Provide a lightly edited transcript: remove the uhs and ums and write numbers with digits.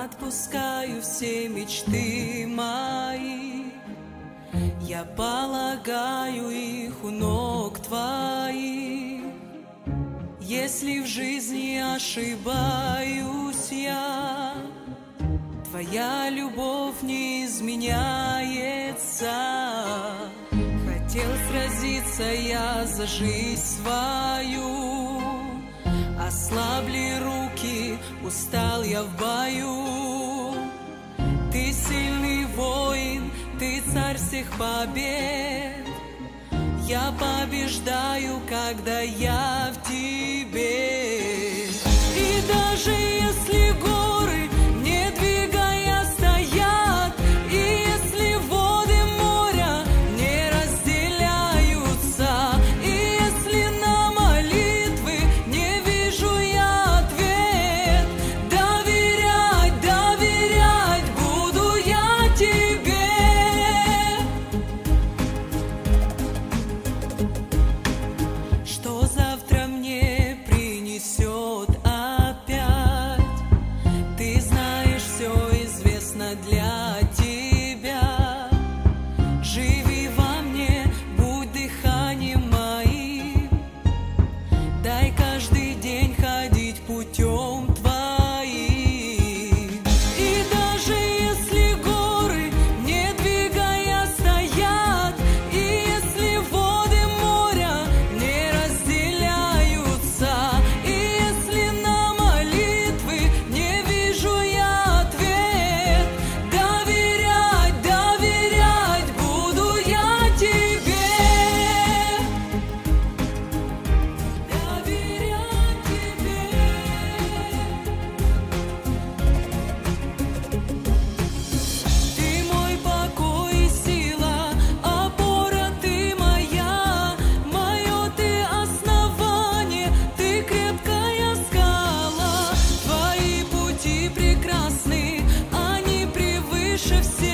отпускаю все мечты мои, я полагаю их у ног твоих. Если в жизни ошибаюсь я, твоя любовь не изменяется. Хотел сразиться я за жизнь свою, ослабли руки, устал я в бою. Ты сильный воин, ты царь всех побед. Я побеждаю, когда я в тебе. И даже если горы, не двигая, стоят, и если воды моря не разделяются, и если на молитвы не вижу я ответ, доверять, доверять буду я тебе. Что завтра мне принесет опять? Ты знаешь, все известно для тебя. Живи во мне, будь дыханием моим. Дай каждый день ходить путем твоим. И даже если горы, не двигая, стоят, и если воды моря не разделяются, и если на молитвы не вижу я ответ, доверять, доверять буду я тебе. Доверять тебе. Ты мой покой и сила, опора ты моя, мое ты основание, ты крепкая скала. Твои пути прекрасны, они превыше всех.